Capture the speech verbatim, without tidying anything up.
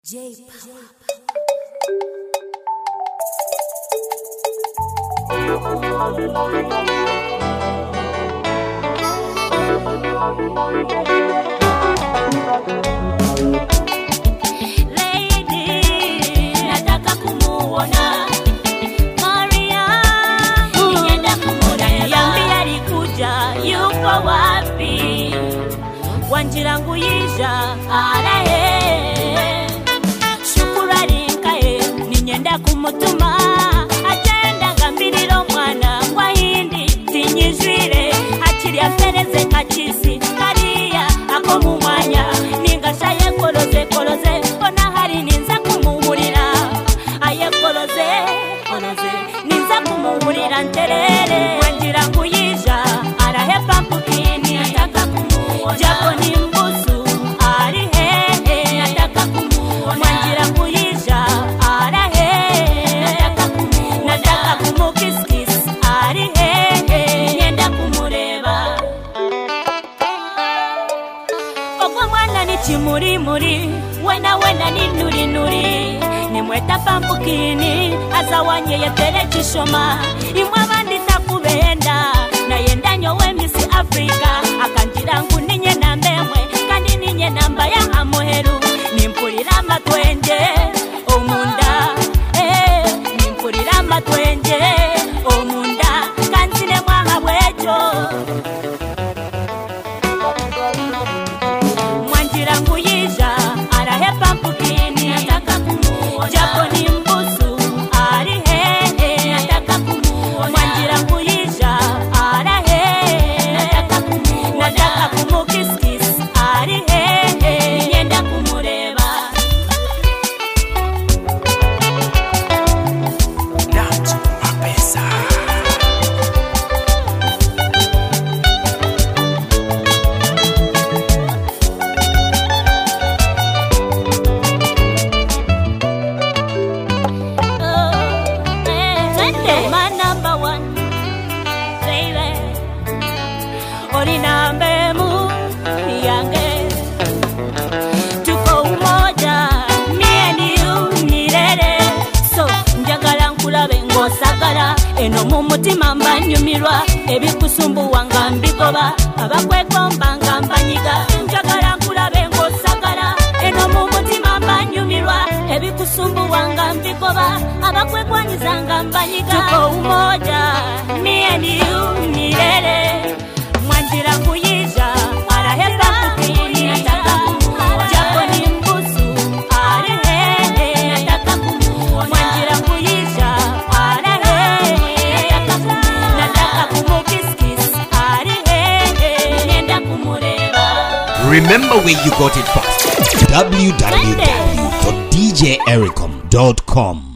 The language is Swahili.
J Power. Lady, nataka kumuona Maria, nienda kumuona. Niambia alikuja, yuko wapi? Wanjirangu yija arahe, shukurani nkae ninyenda kumutuma, agenda ngambiriro mwana kwa hindi tinyijwire, akiri afereze kakisi kariya ako mu mwanya ningashaye koloze koloze ona hari ninza kumuhurira aye koloze koloze ninza kumuhurira nterere. Wanjirangu yija arahe pampukini, nataka kumuona japo ni mbusu ari hehe, nataka kumuona. Wanjirangu yija arahe, nataka kumuona, nataka kumukiskis ari hehe, nienda kumureba. Ogwa mwana ni chimurimuri, wena wena ni nuri nuri, nimweta pampukini azawanye yetere chishoma, imwe abandi takubenda nayenda nyowe Miss Africa, akanjirangu ninye nambemwe kandi ninye namba ya hamuheru, nimpurira amatwenge omunda eh, nimpurira amatwenge omunda kanzine mwaha bwejo. Wanjirangu yija arahe pampukini, nataka kumuona japo ni mbusu ari hehe, nataka kumuona. Wanjirangu yija arahe, nataka kumuona, nataka kumukiskis ari hehe, nienda kumureba. Nacho mapesa. My number one, baby. Orinambe mu yange, tuko umoja, me and you nirere. So njagala nkulabe ngosagala, eno mu mutima mbanyumirwa, ebikusumbuwa nga mbikoba, abakwekomba nga mbanyiga. Njagala nkulabe ngosagala, eno mu mutima mbanyumirwa, ebikusumbuwa nga mbikoba, abakwekwanyiza nga mbanyiga. Tuko umoja, me and you nirere. Wanjirangu yija arahe pampukini, nataka kumuona japo ni mbusu ari hehe, nataka kumuona. Wanjirangu yija arahe, nataka kumuona, nataka kumukiskis ari hehe, nienda kumureba. Remember where you got it first. w w w dot d j ericom dot com